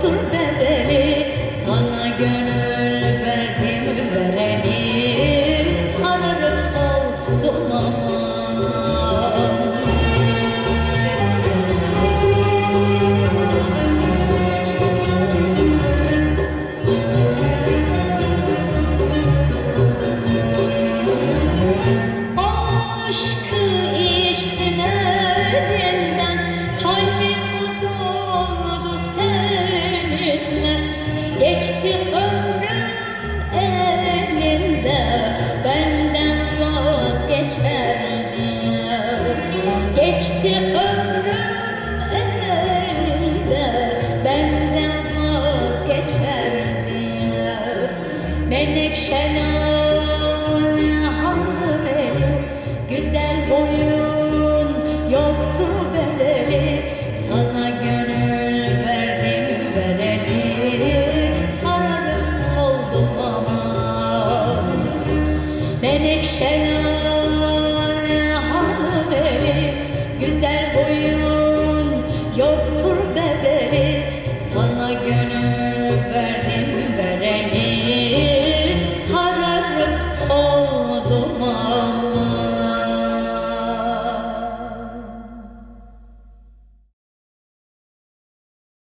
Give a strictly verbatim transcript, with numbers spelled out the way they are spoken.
yoktur bedeli, sana gönül verdim vereni, sararıp soldum aman. Aşkı içtim elinden, kalbim doldu seninle. Geçti ömrüm elinde, benden vazgeçer diye. Geçti ömrüm elinde, benden vazgeçer diye. Menekşeler güzel boyun yoktur bedeli, sana gönül verdim vereni, sararıp soldum aman. Menekşeler